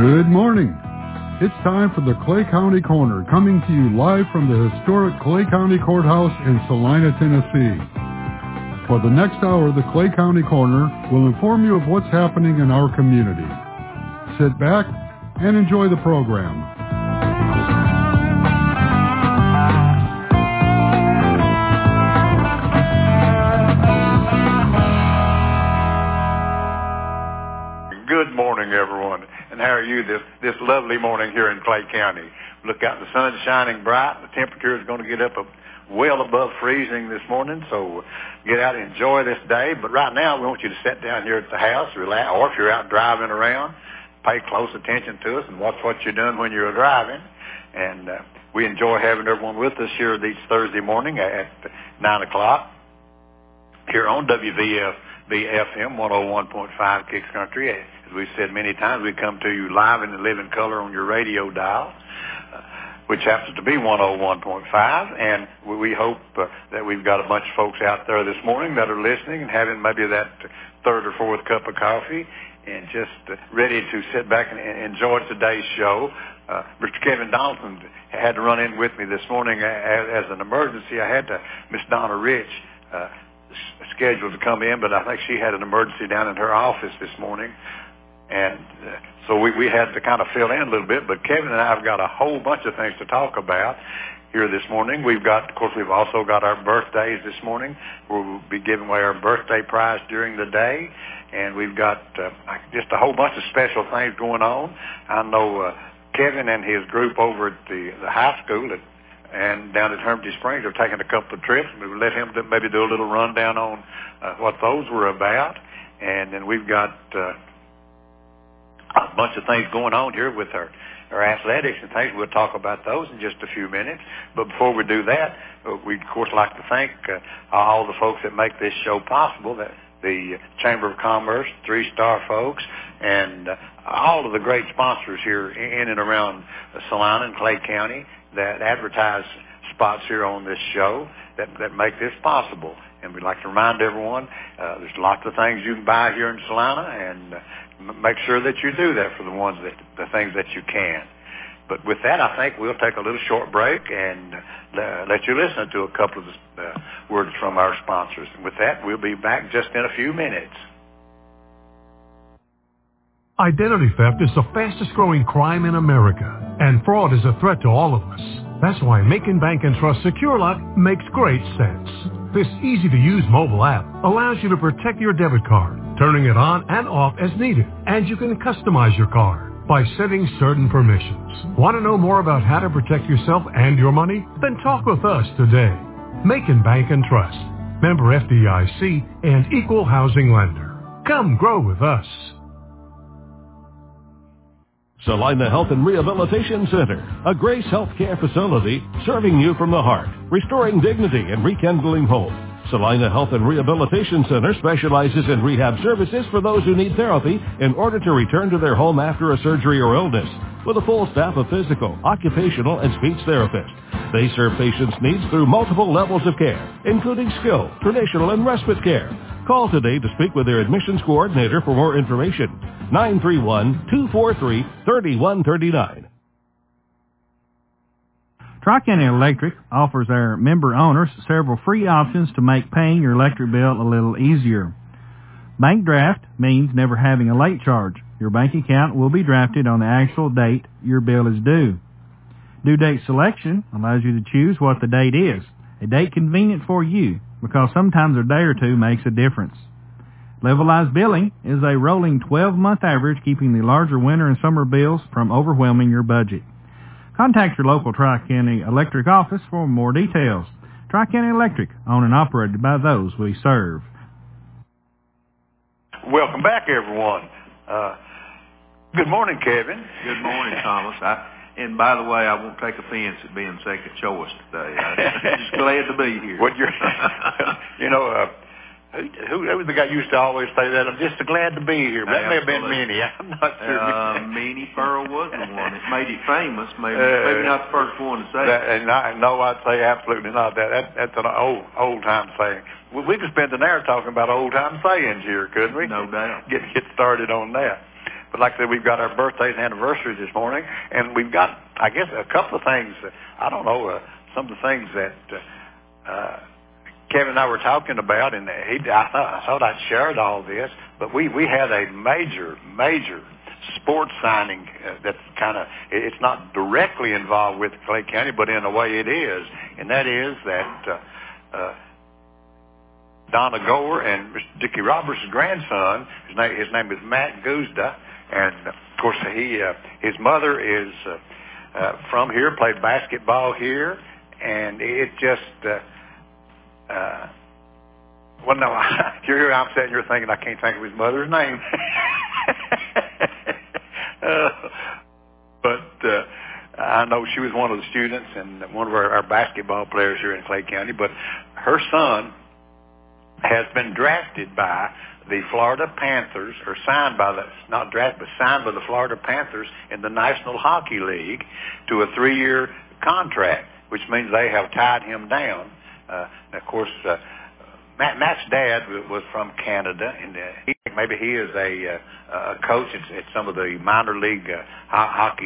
Good morning. It's time for the Clay County Corner, coming to you live from the historic Clay County Courthouse in Salina, Tennessee. For the next hour, the Clay County Corner will inform you of what's happening in our community. Sit back and enjoy the program. Good morning, everyone. And how are you this lovely morning here in Clay County? Look out, the sun's shining bright. The temperature is going to get up well above freezing this morning, so get out and enjoy this day. But right now, we want you to sit down here at the house, relax, or if you're out driving around, pay close attention to us and watch what you're doing when you're driving. And we enjoy having everyone with us here each Thursday morning at 9 o'clock here on WVFM 101.5 Kicks Country. As we've said many times, we come to you live and live in color on your radio dial, which happens to be 101.5, and we hope that we've got a bunch of folks out there this morning that are listening and having maybe that third or fourth cup of coffee and just ready to sit back and enjoy today's show. Mr. Kevin Donaldson had to run in with me this morning as an emergency. I had Miss Donna Rich scheduled to come in, but I think she had an emergency down in her office this morning. And so we had to kind of fill in a little bit, but Kevin and I have got a whole bunch of things to talk about here this morning. We've also got our birthdays this morning. We'll be giving away our birthday prize during the day, and we've got just a whole bunch of special things going on. I know Kevin and his group over at the high school and down at Hermitage Springs are taking a couple of trips. We'll let him maybe do a little rundown on what those were about. And then we've got a bunch of things going on here with our athletics and things. We'll talk about those in just a few minutes. But before we do that, we'd, of course, like to thank all the folks that make this show possible, the Chamber of Commerce, 3-Star folks, and all of the great sponsors here in and around Salina and Clay County that advertise spots here on this show that make this possible. And we'd like to remind everyone there's lots of things you can buy here in Salina, and make sure that you do that for the things that you can. But with that, I think we'll take a little short break and let you listen to a couple of the words from our sponsors. And with that, we'll be back just in a few minutes. Identity theft is the fastest growing crime in America, and fraud is a threat to all of us. That's why Macon Bank and Trust SecureLock makes great sense. This easy-to-use mobile app allows you to protect your debit card, turning it on and off as needed, and you can customize your card by setting certain permissions. Want to know more about how to protect yourself and your money? Then talk with us today. Macon Bank and Trust, member FDIC, and equal housing lender. Come grow with us. Salina Health and Rehabilitation Center, a Grace Healthcare facility serving you from the heart, restoring dignity and rekindling hope. Salina Health and Rehabilitation Center specializes in rehab services for those who need therapy in order to return to their home after a surgery or illness, with a full staff of physical, occupational, and speech therapists. They serve patients' needs through multiple levels of care, including skilled, traditional, and respite care. Call today to speak with their admissions coordinator for more information. 931-243-3139. Tri-County Electric offers our member owners several free options to make paying your electric bill a little easier. Bank draft means never having a late charge. Your bank account will be drafted on the actual date your bill is due. Due date selection allows you to choose what the date is, a date convenient for you, because sometimes a day or two makes a difference. Levelized billing is a rolling 12-month average, keeping the larger winter and summer bills from overwhelming your budget. Contact your local Tri-County Electric office for more details. Tri-County Electric, owned and operated by those we serve. Welcome back, everyone. Good morning, Kevin. Good morning, Thomas. And by the way, I won't take offense at being second choice today. I'm just glad to be here. Who was the guy who used to always say that? I'm just glad to be here. That may have been Minnie. I'm not sure. Minnie Pearl was the one that made it famous. Maybe not the first one to say it. I'd say absolutely not. That's an old-time saying. We could spend an hour talking about old-time sayings here, couldn't we? No doubt. Get started on that. But like I said, we've got our birthdays and anniversaries this morning, and we've got, I guess, a couple of things. I don't know, some of the things that Kevin and I were talking about, and I thought I'd shared all this, but we had a major sports signing that's kind of, it's not directly involved with Clay County, but in a way it is, and that is that Donna Gore and Mr. Dickie Roberts' grandson, his name is Matt Guzda, and of course his mother is from here, played basketball here, and it just well, no, you're here, I'm sitting here thinking I can't think of his mother's name. But I know she was one of the students and one of our basketball players here in Clay County, but her son has been drafted by the Florida Panthers, or signed by the, not drafted, but signed by the Florida Panthers in the National Hockey League to a 3-year contract, which means they have tied him down. And of course, Matt's dad was from Canada, and maybe he is a coach at some of the minor league hockey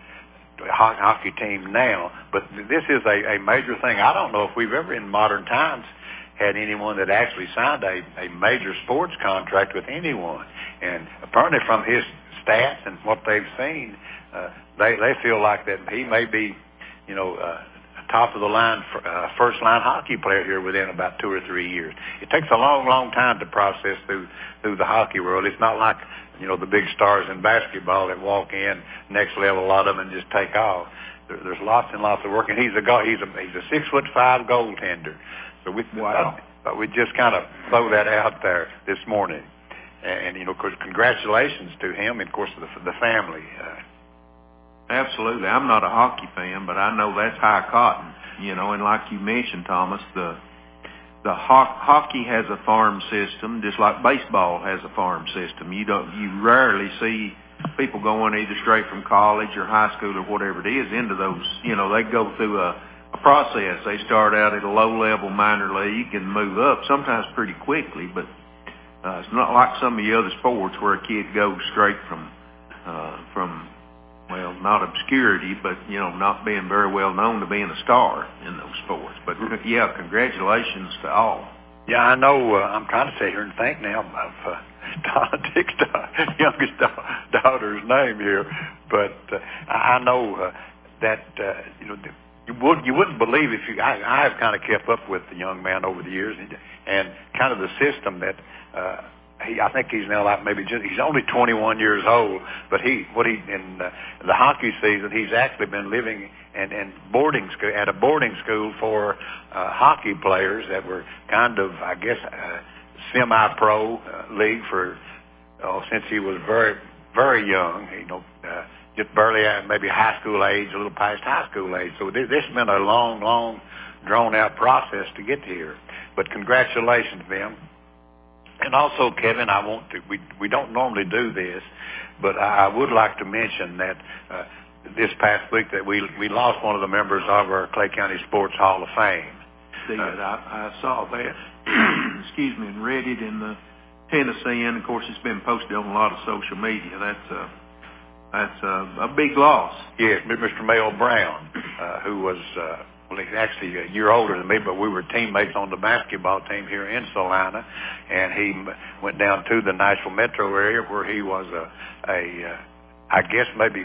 team now. But this is a major thing. I don't know if we've ever in modern times had anyone that actually signed a major sports contract with anyone. And apparently from his stats and what they've seen, they feel like that he may be, top of the line, first line hockey player here within about 2 or 3 years. It takes a long time to process through the hockey world. It's not like, the big stars in basketball that walk in next level, a lot of them, and just take off. There's lots and lots of work, and he's a 6'5" goaltender. So we just kind of throw that out there this morning, and of course, congratulations to him, and of course the family. Absolutely. I'm not a hockey fan, but I know that's high cotton, and like you mentioned, Thomas, the hockey has a farm system, just like baseball has a farm system. You rarely see people going either straight from college or high school or whatever it is into those, they go through a process. They start out at a low-level minor league and move up, sometimes pretty quickly, but it's not like some of the other sports where a kid goes straight from well, not obscurity, but, not being very well known to being a star in those sports. But, yeah, congratulations to all. Yeah, I know. I'm trying to sit here and think now of Donna Dick's youngest daughter's name here. But I know that, you wouldn't believe if I have kind of kept up with the young man over the years and kind of the system that I think he's now like he's only 21 years old, but in the hockey season, he's actually been living in boarding school, at a boarding school for hockey players that were kind of, I guess, semi-pro league for since he was very, very young, just barely at maybe high school age, a little past high school age. So this has been a long, drawn-out process to get here. But congratulations, Ben. And also, Kevin, we don't normally do this, but I would like to mention that this past week that we lost one of the members of our Clay County Sports Hall of Fame. I saw that, excuse me, and read it in the Tennessean. Of course, it's been posted on a lot of social media. That's a big loss. Yes, Mr. Mel Brown, who was he's actually a year older than me, but we were teammates on the basketball team here in Salina, and he went down to the Nashville metro area where he was I guess maybe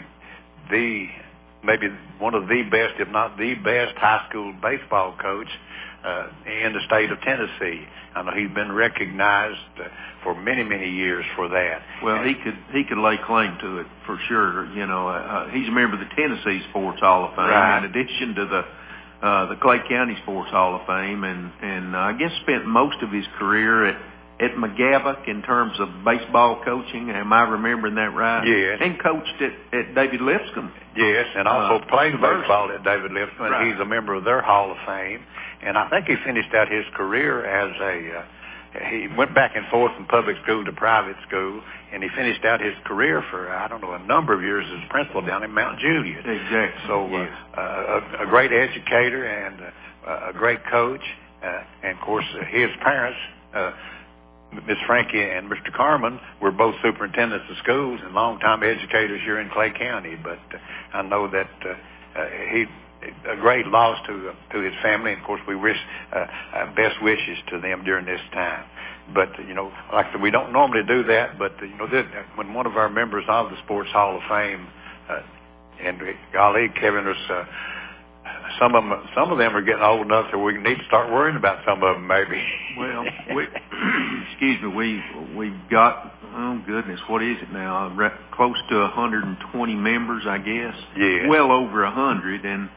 one of the best, if not the best, high school baseball coach in the state of Tennessee. I know he's been recognized for many years for that. Well, he could lay claim to it for sure. He's a member of the Tennessee Sports Hall of Fame, right, in addition to the Clay County Sports Hall of Fame, and I guess spent most of his career at McGavock in terms of baseball coaching. Am I remembering that right? Yes. And coached at David Lipscomb. Yes, and also played baseball at David Lipscomb, right, and he's a member of their Hall of Fame. And I think he finished out his career as he went back and forth from public school to private school, and he finished out his career for, a number of years as principal down in Mount Juliet. Exactly. So yes, a great educator and a great coach. And, of course, his parents, Miss Frankie and Mr. Carmen were both superintendents of schools and longtime educators here in Clay County. But I know that he a great loss to his family, and of course we wish best wishes to them during this time. But like I said, we don't normally do that. But when one of our members of the Sports Hall of Fame, and golly, Kevin, there's some of them are getting old enough that we need to start worrying about some of them, maybe. Well, we've got, oh goodness, what is it now? Close to 120 members, I guess. Yeah. Well over 100, and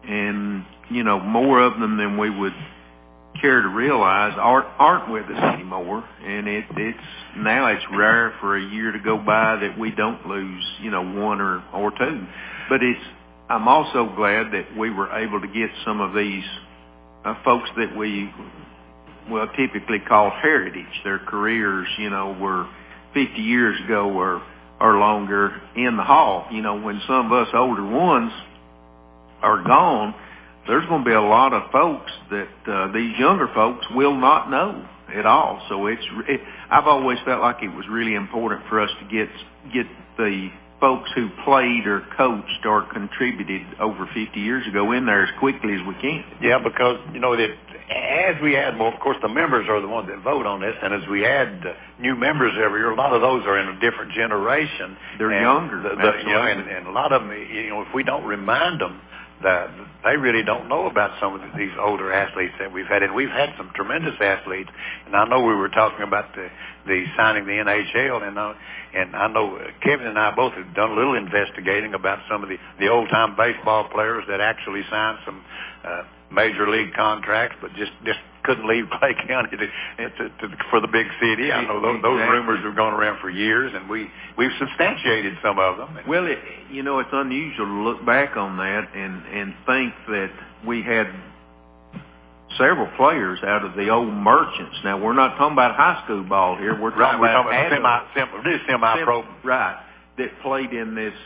more of them than we would care to realize aren't with us anymore. And it's rare for a year to go by that we don't lose, one or two. But I'm also glad that we were able to get some of these folks that we typically call heritage. Their careers, were 50 years ago or longer in the hall. When some of us older ones are gone, there's going to be a lot of folks that these younger folks will not know at all. So I've always felt like it was really important for us to get the folks who played or coached or contributed over 50 years ago in there as quickly as we can. Yeah, because, that as we add more, of course, the members are the ones that vote on this, and as we add new members every year, a lot of those are in a different generation. They're younger. And a lot of them, if we don't remind them, that they really don't know about some of these older athletes that we've had. And we've had some tremendous athletes. And I know we were talking about the signing the NHL, and I know Kevin and I both have done a little investigating about some of the old-time baseball players that actually signed some major league contracts, but just couldn't leave Clay County for the big city. I know those rumors have gone around for years, and we've substantiated some of them. Well, it's unusual to look back on that and think that we had several players out of the old Merchants. Now, we're not talking about high school ball here. We're talking about semi-pro. Right, that played in this...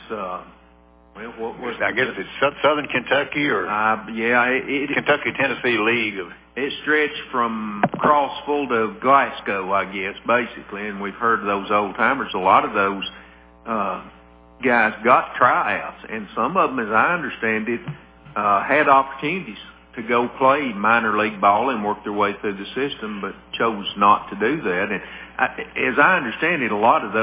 what was I guess it's Southern Kentucky or Kentucky Tennessee League. It stretched from Crossville to Glasgow, I guess, basically, and we've heard of those old timers. A lot of those guys got tryouts, and some of them, as I understand it, had opportunities to go play minor league ball and work their way through the system, but chose not to do that. And as I understand it, a lot of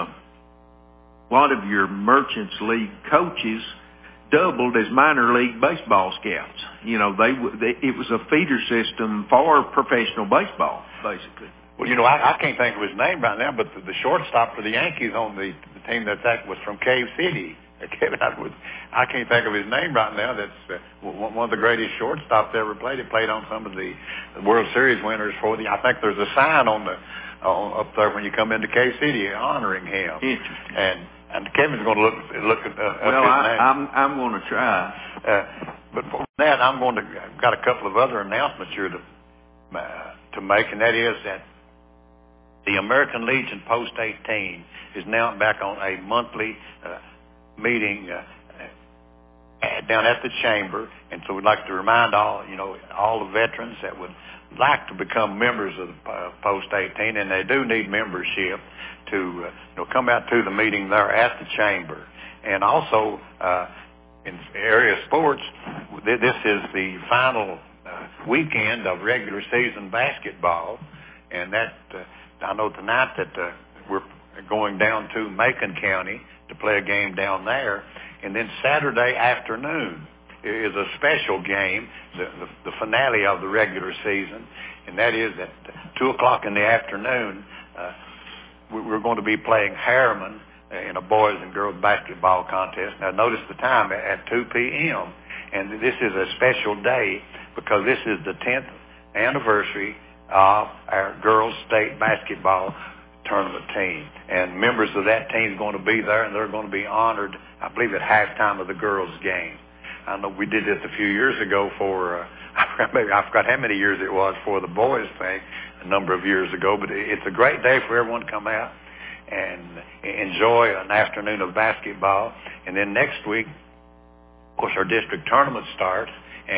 your Merchants League coaches doubled as minor league baseball scouts. It was a feeder system for professional baseball, basically. Well, I can't think of his name right now, but the shortstop for the Yankees on the team that was from Cave City. Kevin, I can't think of his name right now. That's one of the greatest shortstops ever played. He played on some of the World Series winners for the. I think there's a sign on up there when you come into Cave City honoring him. Interesting. And Kevin's going to look at his name. I'm going to try. But for that, I've got a couple of other announcements here to make, and that is that the American Legion Post 18 is now back on a monthly meeting down at the chamber, and so we'd like to remind all the veterans that would like to become members of the Post 18, and they do need membership to come out to the meeting there at the chamber. And also in area sports, this is the final weekend of regular season basketball, and that I know tonight that we're going down to Macon County to play a game down there, and then Saturday afternoon is a special game, the finale of the regular season, and that is at 2 o'clock in the afternoon. We're going to be playing Harriman in a boys and girls basketball contest. Now notice the time at 2 p.m. And this is a special day because this is the 10th anniversary of our girls state basketball tournament team. And members of that team are going to be there, and they're going to be honored, I believe, at halftime of the girls' game. I know we did this a few years ago for, I forgot how many years it was for the boys thing, a number of years ago, but it's a great day for everyone to come out and enjoy an afternoon of basketball. And then next week, of course, our district tournament starts, and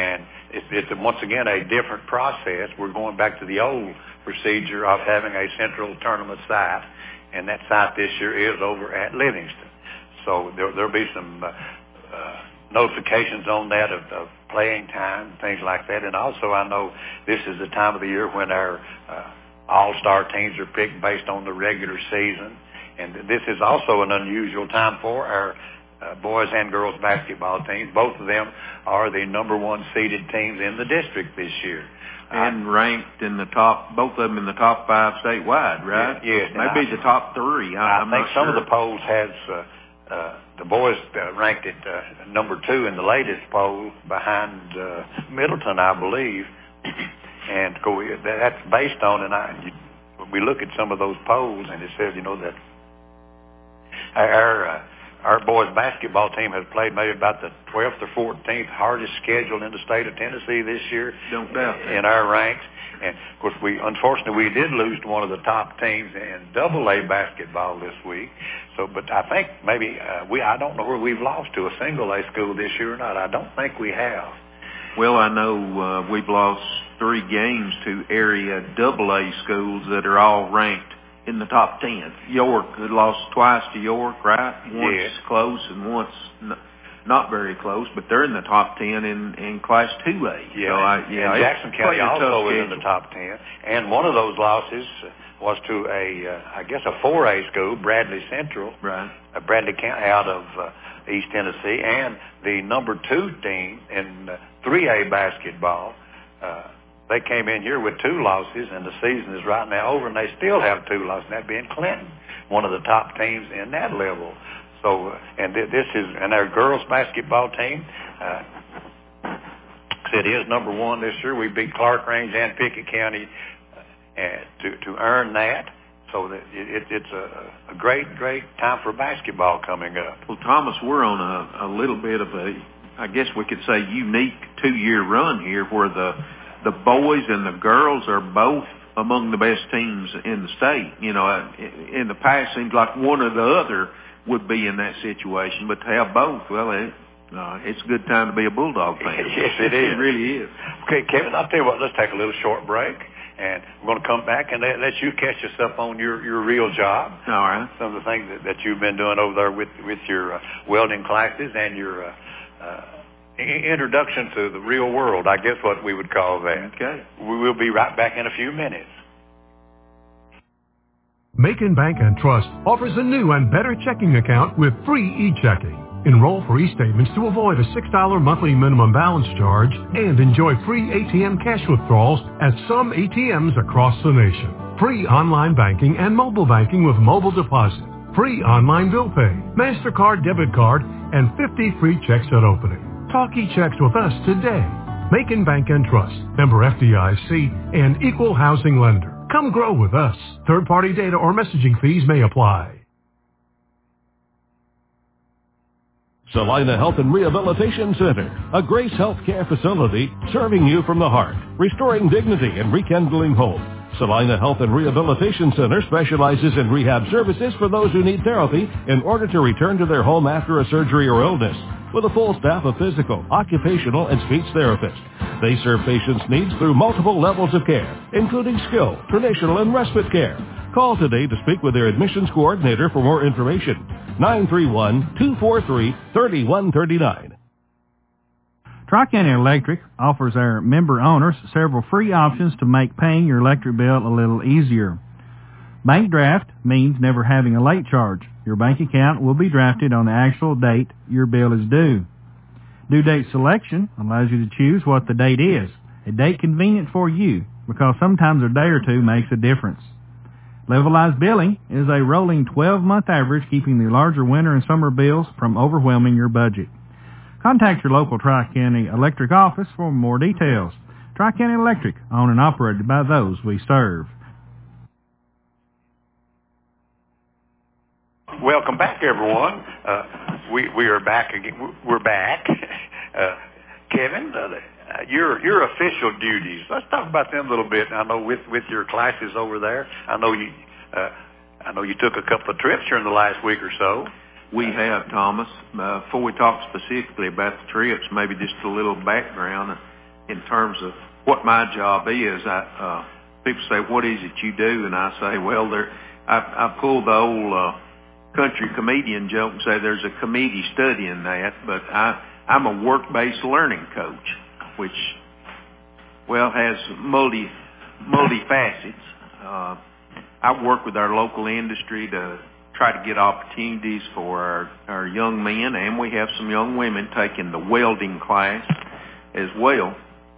it's once again a different process. We're going back to the old procedure of having a central tournament site, and that site this year is over at Livingston. So there'll be some notifications on that of playing time, things like that. And also I know this is the time of the year when our all-star teams are picked based on the regular season. And this is also an unusual time for our boys and girls basketball teams. Both of them are the number one seeded teams in the district this year. And ranked in the top, both of them in the top 5 statewide, right? Yes. Maybe the top 3. I think some of the polls has the boys ranked at number 2 in the latest poll behind Middleton, I believe. And that's based on, and we look at some of those polls, and it says, that our boys basketball team has played maybe about the 12th or 14th hardest schedule in the state of Tennessee this year. Don't doubt that. In our ranks. And, of course, unfortunately, we did lose to one of the top teams in AA basketball this week. So, but I think maybe I don't know where we've lost to a single A school this year or not. I don't think we have. Well, I know we've lost 3 games to area AA schools that are all ranked in the top 10. York had lost twice to York, right? Once close and once not very close, but they're in the top 10 in Class 2A. Yeah, so Jackson County also is in the top 10. And one of those losses was to a 4A school, Bradley Central, right? Bradley County out of East Tennessee, and the number 2 team in 3A basketball. They came in here with 2 losses, and the season is right now over, and they still have 2 losses, that being Clinton, one of the top teams in that level. So, and this is, and our girls basketball team, it is number 1 this year. We beat Clark Range and Pickett County to earn that. So that it's a great time for basketball coming up. Well, Thomas, we're on a little bit of I guess we could say, unique 2-year run here where the boys and the girls are both among the best teams in the state. In the past, it seems like one or the other would be in that situation, but to have both, well, it's a good time to be a Bulldog fan. Yes, it is. It really is. Okay, Kevin, I'll tell you what, let's take a little short break, and we're going to come back and let you catch us up on your real job. All right. Some of the things that you've been doing over there with your welding classes and your introduction to the real world, I guess what we would call that. Okay. We will be right back in a few minutes. Macon Bank and Trust offers a new and better checking account with free e-checking. Enroll for e-statements to avoid a $6 monthly minimum balance charge and enjoy free ATM cash withdrawals at some ATMs across the nation. Free online banking and mobile banking with mobile deposit. Free online bill pay, MasterCard debit card, and 50 free checks at opening. Talk e-checks with us today. Macon Bank and Trust, member FDIC, and equal housing lender. Come grow with us. Third-party data or messaging fees may apply. Salina Health and Rehabilitation Center, a Grace Healthcare facility serving you from the heart, restoring dignity and rekindling hope. Salina Health and Rehabilitation Center specializes in rehab services for those who need therapy in order to return to their home after a surgery or illness, with a full staff of physical, occupational, and speech therapists. They serve patients' needs through multiple levels of care, including skilled, traditional, and respite care. Call today to speak with their admissions coordinator for more information. 931-243-3139. Tri-County Electric offers our member owners several free options to make paying your electric bill a little easier. Bank draft means never having a late charge. Your bank account will be drafted on the actual date your bill is due. Due date selection allows you to choose what the date is, a date convenient for you, because sometimes a day or two makes a difference. Levelized billing is a rolling 12-month average, keeping the larger winter and summer bills from overwhelming your budget. Contact your local Tri-County Electric office for more details. Tri-County Electric, owned and operated by those we serve. Welcome back, everyone. We are back again. We're back. Kevin, your official duties. Let's talk about them a little bit. I know with your classes over there, I know you took a couple of trips during the last week or so. We have, Thomas. Before we talk specifically about the trips, maybe just a little background. in terms of what my job is. People say, what is it you do? And I say, well, I pull the old country comedian joke and say there's a committee studying that, but I'm a work-based learning coach, which, well, has multi facets. I work with our local industry to try to get opportunities for our young men, and we have some young women taking the welding class as well,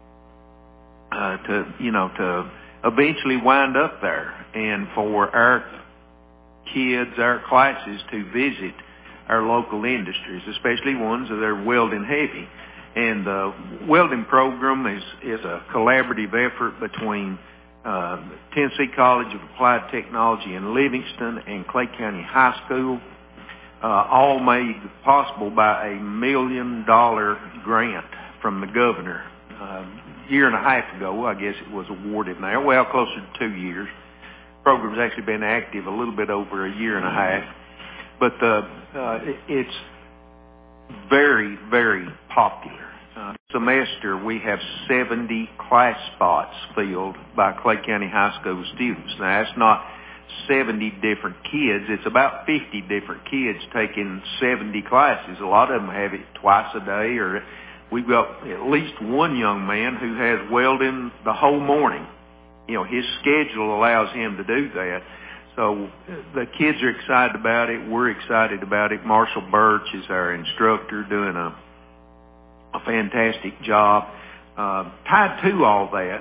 to eventually wind up there, and for our kids, our classes, to visit our local industries, especially ones that are welding heavy. And the welding program is a collaborative effort between Tennessee College of Applied Technology in Livingston and Clay County High School, all made possible by a $1 million grant from the governor. A year and a half ago, I guess it was awarded now. Well, closer to 2 years. The program's actually been active a little bit over a year and a half. But it's very, very popular. Semester, we have 70 class spots filled by Clay County High School students. Now, that's not 70 different kids. It's about 50 different kids taking 70 classes. A lot of them have it twice a day, or we've got at least one young man who has welding the whole morning. His schedule allows him to do that. So the kids are excited about it. We're excited about it. Marshall Birch is our instructor, doing a fantastic job. Tied to all that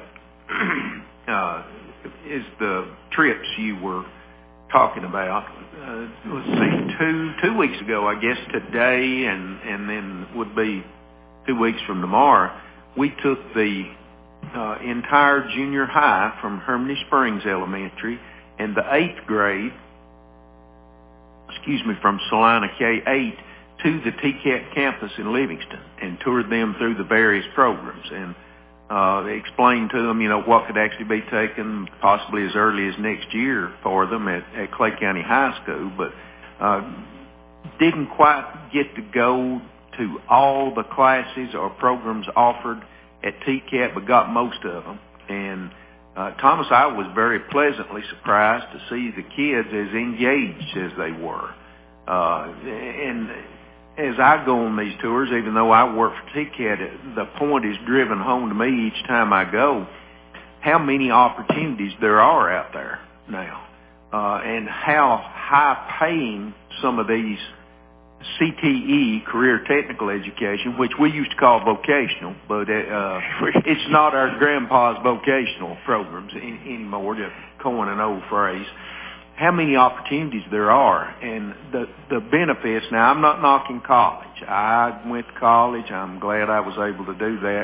is the trips you were talking about. Let's see, two weeks ago, I guess today, and then would be 2 weeks from tomorrow, we took the entire junior high from Harmony Springs Elementary and the 8th grade, from Salina K-8 to the TCAT campus in Livingston, and toured them through the various programs and explained to them, what could actually be taken possibly as early as next year for them at Clay County High School, but didn't quite get to go to all the classes or programs offered at TCAT, but got most of them. And Thomas, I was very pleasantly surprised to see the kids as engaged as they were. And as I go on these tours, even though I work for TCAT, the point is driven home to me each time I go, how many opportunities there are out there now, and how high-paying some of these CTE, career technical education, which we used to call vocational, but it's not our grandpa's vocational programs anymore, to coin an old phrase. How many opportunities there are, and the benefits. Now, I'm not knocking college. I went to college. I'm glad I was able to do that.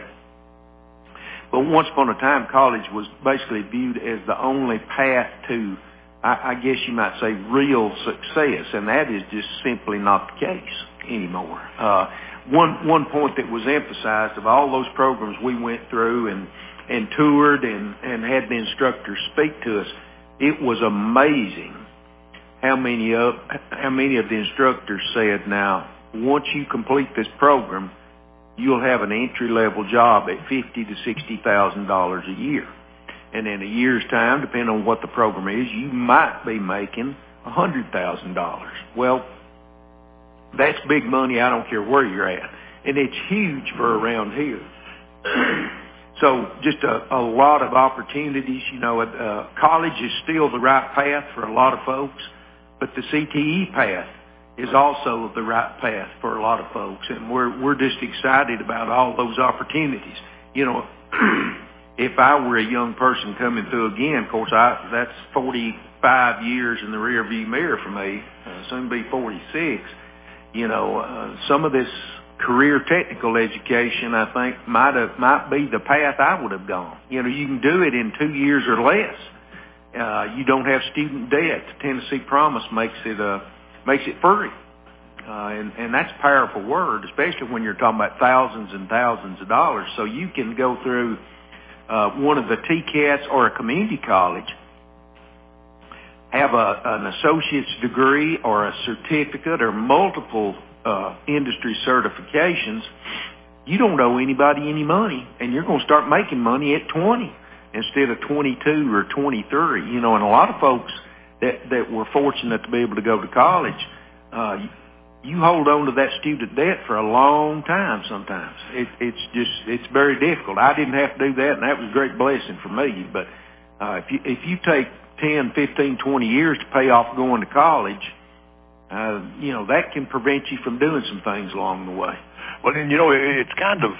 But once upon a time, college was basically viewed as the only path to, I guess you might say, real success, and that is just simply not the case anymore. One point that was emphasized of all those programs we went through and toured and had the instructors speak to us, it was amazing how many of the instructors said, now, once you complete this program, you'll have an entry-level job at $50,000 to $60,000 a year. And in a year's time, depending on what the program is, you might be making $100,000. Well, that's big money. I don't care where you're at. And it's huge for around here. So just a lot of opportunities. College is still the right path for a lot of folks, but the CTE path is also the right path for a lot of folks. And we're just excited about all those opportunities. If I were a young person coming through again, of course, that's 45 years in the rearview mirror for me, soon be 46. Some of this career technical education, I think, might be the path I would have gone. You can do it in 2 years or less. You don't have student debt. Tennessee Promise makes it free. And that's a powerful word, especially when you're talking about thousands and thousands of dollars. So you can go through one of the TCATs or a community college, have an associate's degree or a certificate or multiple industry certifications, you don't owe anybody any money, and you're going to start making money at 20 instead of 22 or 23. You know, and a lot of folks that were fortunate to be able to go to college, you hold on to that student debt for a long time sometimes. It's very difficult. I didn't have to do that, and that was a great blessing for me. But if you take 10, 15, 20 years to pay off going to college, you know, that can prevent you from doing some things along the way. Well, and, you know, it's kind of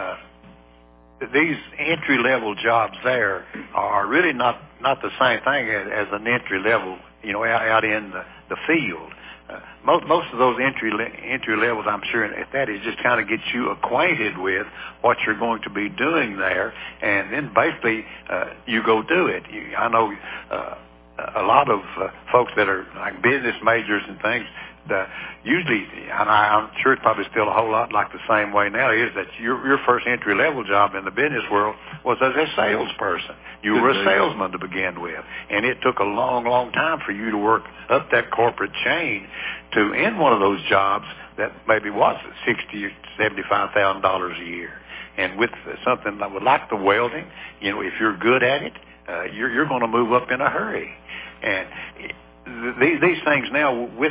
these entry-level jobs there are really not the same thing as an entry-level, you know, out in the field. Most of those entry levels, I'm sure, that is just kind of get you acquainted with what you're going to be doing there, and then basically you go do it. I know a lot of folks that are like business majors and things. Usually, and I'm sure it's probably still a whole lot like the same way now, is that your first entry-level job in the business world was as a salesperson. You were a salesman to begin with, and it took a long, long time for you to work up that corporate chain to end one of those jobs that maybe was $60,000 or $75,000 a year. And with something like the welding, you know, if you're good at it, you're going to move up in a hurry. And these things now with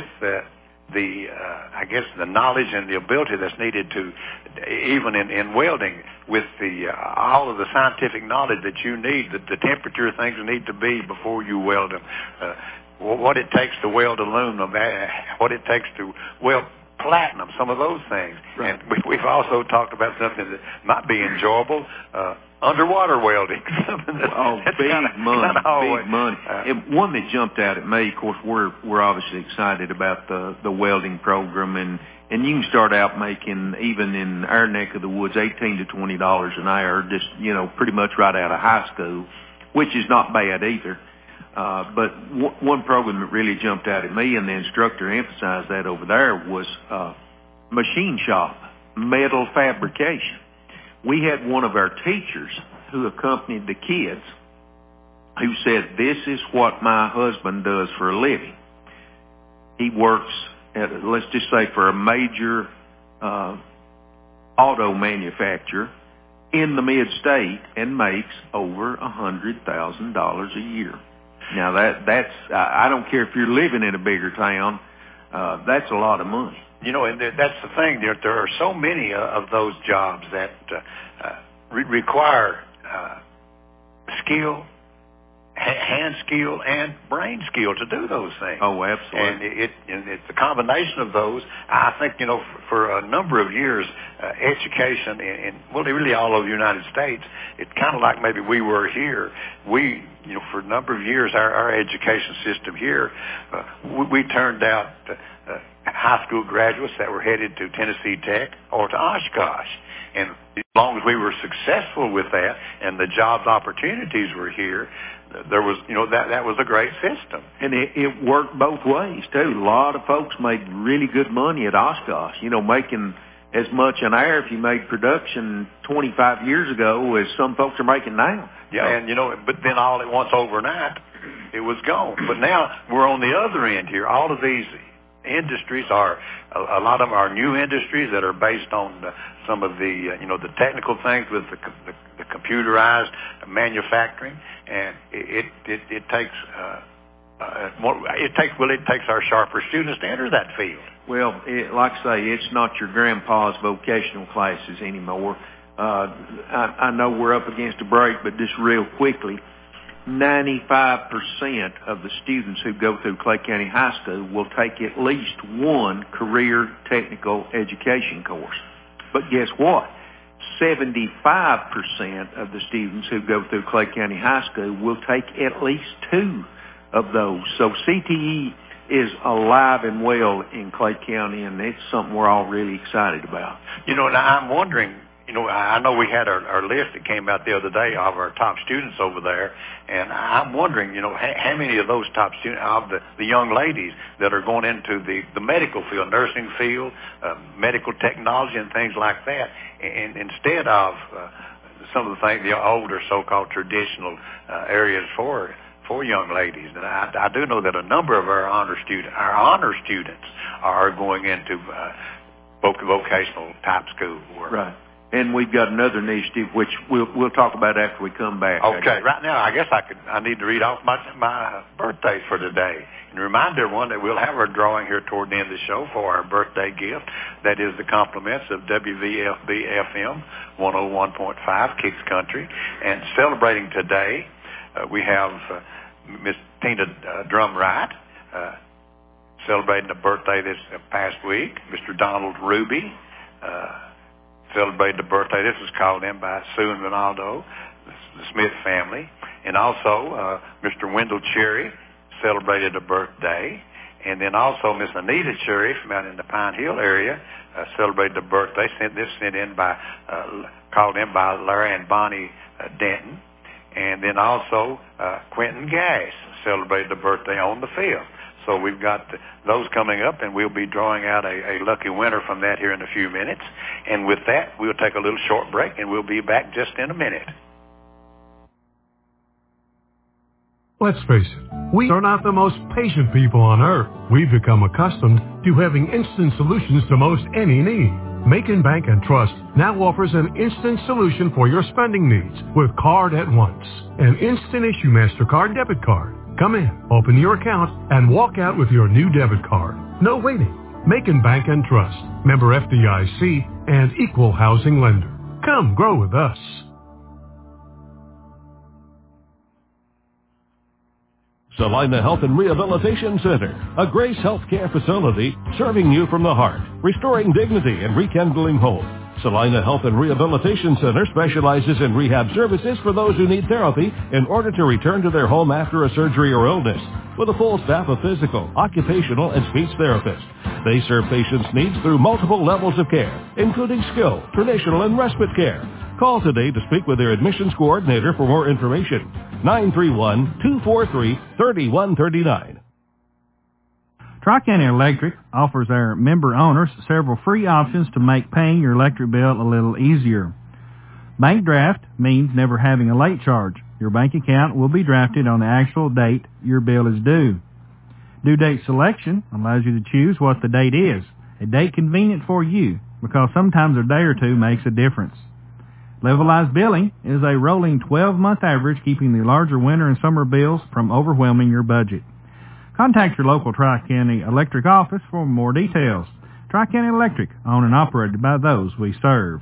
I guess the knowledge and the ability that's needed to, even in welding, with all of the scientific knowledge that you need, the temperature things need to be before you weld them, what it takes to weld aluminum, what it takes to weld platinum, some of those things. Right. And we've also talked about something that might be enjoyable, underwater welding. Big money. And one that jumped out at me, of course, we're obviously excited about the welding program, and you can start out making, even in our neck of the woods, $18 to $20 an hour, just, you know, pretty much right out of high school, which is not bad either. But one program that really jumped out at me, and the instructor emphasized that over there, was machine shop, metal fabrication. We had one of our teachers who accompanied the kids who said, "This is what my husband does for a living. He works at, let's just say, for a major auto manufacturer in the mid-state and makes over $100,000 a year." Now that's I don't care if you're living in a bigger town, that's a lot of money. You know, and that's the thing. There are so many of those jobs that require skill, hand skill, and brain skill to do those things. Oh, absolutely. And it's a combination of those. I think, you know, for a number of years, education in really all over the United States, it's kind of like maybe we were here. We, you know, for a number of years, our education system here, we turned out high school graduates that were headed to Tennessee Tech or to Oshkosh. And as long as we were successful with that and the jobs opportunities were here, there was, you know, that was a great system. And it worked both ways, too. A lot of folks made really good money at Oshkosh, you know, making as much an hour if you made production 25 years ago as some folks are making now. Yeah, and, you know, but then all at once overnight, it was gone. But now we're on the other end here. All of these industries are, a lot of them are new industries that are based on some of the, you know, the technical things with the computerized manufacturing, and it takes our sharper students to enter that field. Well, like I say, it's not your grandpa's vocational classes anymore. I know we're up against a break, but just real quickly, 95% of the students who go through Clay County High School will take at least one career technical education course. But guess what? 75% of the students who go through Clay County High School will take at least two of those. So CTE is alive and well in Clay County, and it's something we're all really excited about. You know, and I'm wondering, you know, I know we had our list that came out the other day of our top students over there, and I'm wondering, you know, how many of those top students, of the young ladies that are going into the medical field, nursing field, medical technology and things like that, and instead of some of the things, the older so-called traditional areas for young ladies. And I do know that a number of our honor students are going into vocational type school work. Right. and we've got another initiative which we'll talk about after we come back. Okay. Right now, I guess I need to read off my birthdays for today. And remind everyone that we'll have our drawing here toward the end of the show for our birthday gift. That is the compliments of WVFB-FM 101.5 Kicks Country. And celebrating today, we have Miss Tina Drumwright celebrating a birthday this past week. Mr. Donald Ruby celebrated a birthday. This was called in by Sue and Ronaldo, the Smith family. And also Mr. Wendell Cherry celebrated a birthday. And then also Miss Anita Cherry from out in the Pine Hill area celebrated a birthday. This sent in by, called in by Larry and Bonnie Denton. And then also Quentin Gass celebrated a birthday on the 5th. So we've got those coming up, and we'll be drawing out a lucky winner from that here in a few minutes. And with that, we'll take a little short break, and we'll be back just in a minute. Let's face it, we are not the most patient people on earth. We've become accustomed to having instant solutions to most any need. Macon Bank and Trust now offers an instant solution for your spending needs with Card at Once, an instant issue MasterCard debit card. Come in, open your account, and walk out with your new debit card. No waiting. Macon Bank and Trust, member FDIC, and equal housing lender. Come grow with us. Salina Health and Rehabilitation Center, a Grace Healthcare facility serving you from the heart, restoring dignity and rekindling hope. Salina Health and Rehabilitation Center specializes in rehab services for those who need therapy in order to return to their home after a surgery or illness. With a full staff of physical, occupational, and speech therapists, they serve patients' needs through multiple levels of care, including skilled, traditional, and respite care. Call today to speak with their admissions coordinator for more information. 931-243-3139. Tri-County Electric offers our member owners several free options to make paying your electric bill a little easier. Bank draft means never having a late charge. Your bank account will be drafted on the actual date your bill is due. Due date selection allows you to choose what the date is, a date convenient for you, because sometimes a day or two makes a difference. Levelized billing is a rolling 12-month average, keeping the larger winter and summer bills from overwhelming your budget. Contact your local Tri-County Electric office for more details. Tri-County Electric, owned and operated by those we serve.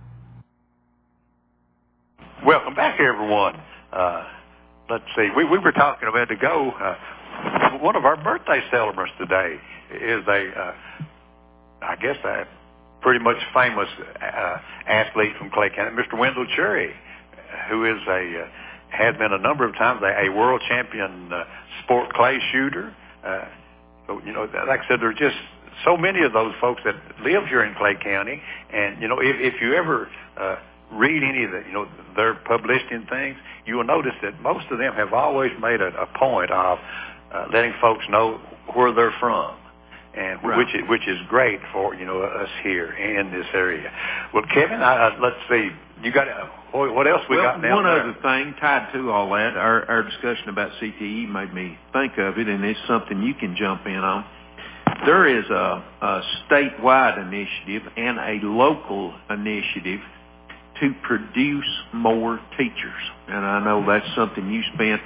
Welcome back, everyone. Let's see. We were talking a minute ago. One of our birthday celebrants today is a pretty much famous athlete from Clay County, Mr. Wendell Cherry, who is has been a number of times a world champion sport clay shooter. So, like I said, there are just so many of those folks that live here in Clay County. And, if you ever read any of their published things, you will notice that most of them have always made a point of letting folks know where they're from. And right. which is great for us here in this area. Well, Kevin, let's see. You got what else we got now? One other thing tied to all that, our discussion about CTE made me think of it, and it's something you can jump in on. There is a statewide initiative and a local initiative to produce more teachers, and I know that's something you spent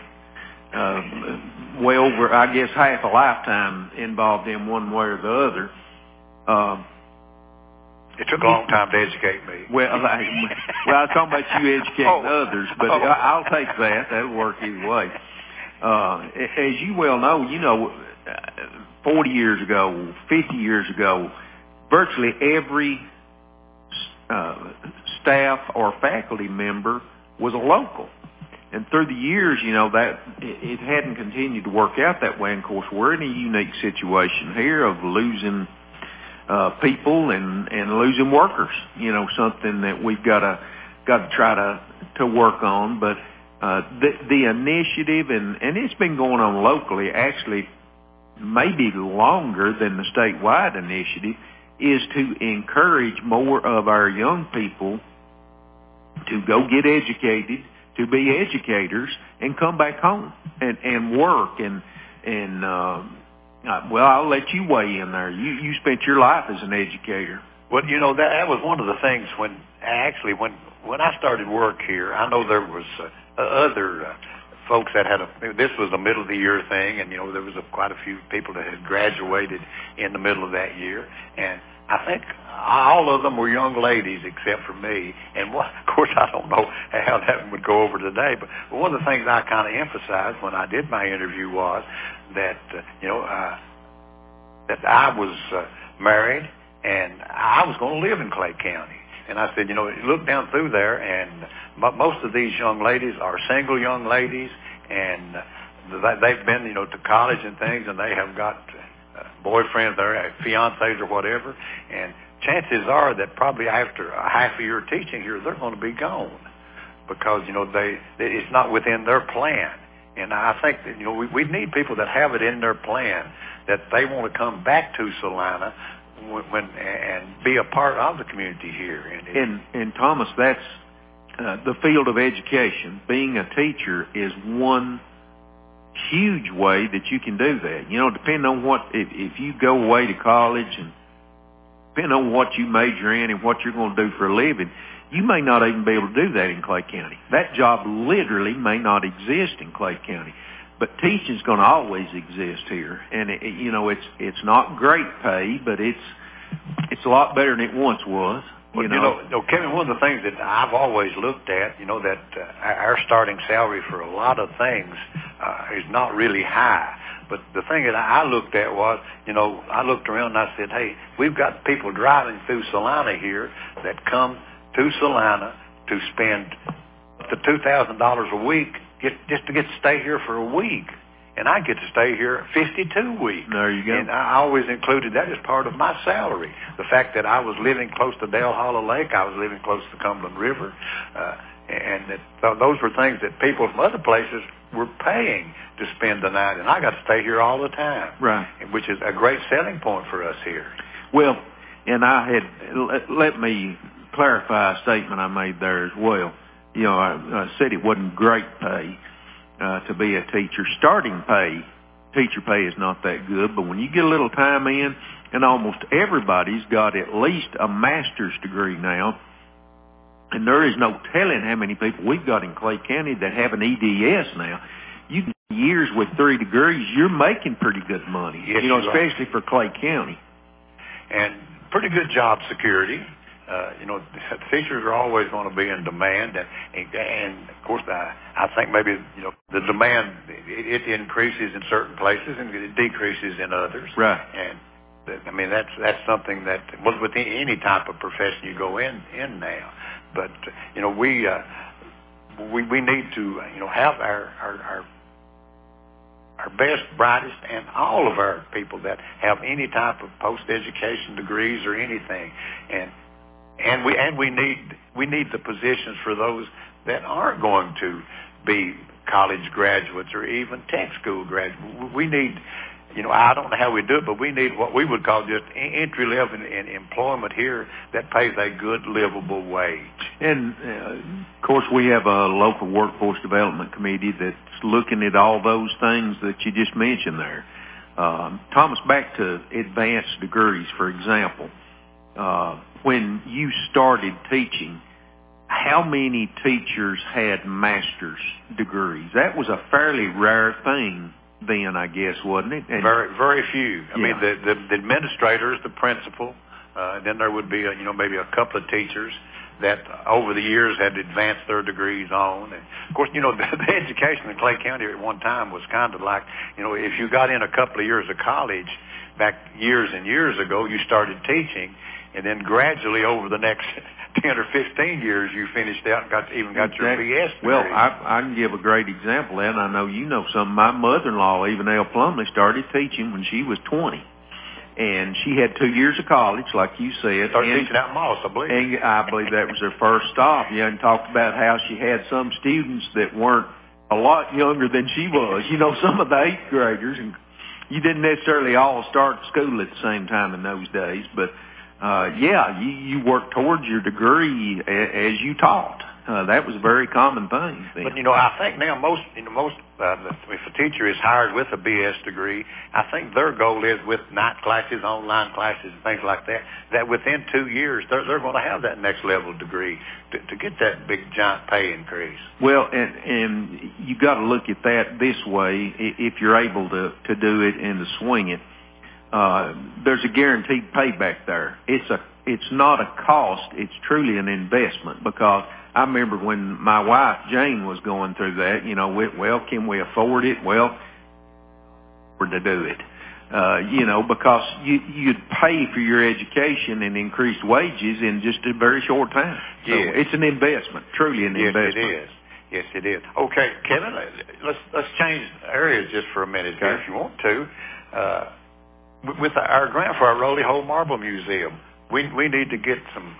well over, I guess, half a lifetime involved in one way or the other. It took a long time to educate me. Well, I was talking about you educating others, but I'll take that. That'll work either way. As you well know, 40 years ago, 50 years ago, virtually every staff or faculty member was a local. And through the years, that it hadn't continued to work out that way. And of course, we're in a unique situation here of losing people and losing workers. Something that we've got to try to work on. But the initiative, and it's been going on locally, actually maybe longer than the statewide initiative, is to encourage more of our young people to go get educated, to be educators, and come back home and work. Well, I'll let you weigh in there. You spent your life as an educator. Well, that was one of the things when I started work here. I know there was other folks that this was a middle of the year thing, and there was quite a few people that had graduated in the middle of that year, and I think all of them were young ladies except for me. And of course, I don't know how that would go over today, but one of the things I kind of emphasized when I did my interview was that that I was married and I was going to live in Clay County. And I said, look down through there, and most of these young ladies are single young ladies, and they've been, to college and things, and they have got boyfriends there, fiancés or whatever. And chances are that probably after a half a year teaching here, they're going to be gone because, it's not within their plan. And I think that, we need people that have it in their plan that they want to come back to Salina and be a part of the community here. And Thomas, that's the field of education. Being a teacher is one huge way that you can do that. Depending on if you go away to college and depending on what you major in and what you're going to do for a living, you may not even be able to do that in Clay County. That job literally may not exist in Clay County. But teaching's going to always exist here, and it's not great pay, but it's a lot better than it once was. Well, Kevin, one of the things that I've always looked at, that our starting salary for a lot of things is not really high. But the thing that I looked at was, I looked around and I said, hey, we've got people driving through Salina here that come to Salina to spend up to $2,000 a week just to get to stay here for a week. And I get to stay here 52 weeks. There you go. And I always included that as part of my salary. The fact that I was living close to Dale Hollow Lake, I was living close to the Cumberland River, and those were things that people from other places were paying to spend the night. And I got to stay here all the time. Right. Which is a great selling point for us here. Well, and let me clarify a statement I made there as well. I said it wasn't great pay to be a teacher. Starting pay, teacher pay is not that good, but when you get a little time in, and almost everybody's got at least a master's degree now, and there is no telling how many people we've got in Clay County that have an EDS now. You get years with 3 degrees, you're making pretty good money, yes, especially for Clay County. And pretty good job security. Teachers are always going to be in demand, and of course, I think maybe the demand it increases in certain places and it decreases in others. Right. And that's something that with any type of profession you go in now. But we need to have our best, brightest, and all of our people that have any type of post-education degrees or anything, and we need the positions for those that aren't going to be college graduates or even tech school graduates. We need, I don't know how we do it, but we need what we would call just entry level in employment here that pays a good livable wage. And of course, we have a local workforce development committee that's looking at all those things that you just mentioned there. Thomas, back to advanced degrees, for example. When you started teaching, how many teachers had master's degrees? That was a fairly rare thing then, I guess, wasn't it? And very, very few. I mean, the administrators, the principal, then there would be, maybe a couple of teachers that over the years had advanced their degrees on. And of course, the education in Clay County at one time was kind of like, if you got in a couple of years of college back years and years ago, you started teaching, and then gradually over the next 10 or 15 years, you finished out and got your BS degree. Well, I can give a great example, and I know you know some. My mother-in-law, Evanelle Plumley, started teaching when she was 20. And she had 2 years of college, like you said. Started teaching out in Moss, I believe. And I believe that was her first stop. Yeah, and talked about how she had some students that weren't a lot younger than she was. Some of the 8th graders. And you didn't necessarily all start school at the same time in those days. But, you worked towards your degree as you taught. That was a very common thing then. But, I think now most if a teacher is hired with a BS degree, I think their goal is with night classes, online classes, and things like that, that within 2 years they're going to have that next level degree to get that big giant pay increase. Well, and you got to look at that this way. If you're able to do it and to swing it, there's a guaranteed payback there. It's not a cost. It's truly an investment, because I remember when my wife, Jane, was going through that, well, can we afford it? Well, to do it, because you'd pay for your education and increased wages in just a very short time. So yes. It's an investment, truly an investment. Yes, it is. Yes, it is. Okay, Kevin, let's change areas just for a minute here, if you want to. With our grant for our Roley Hole Marble Museum, we need to get some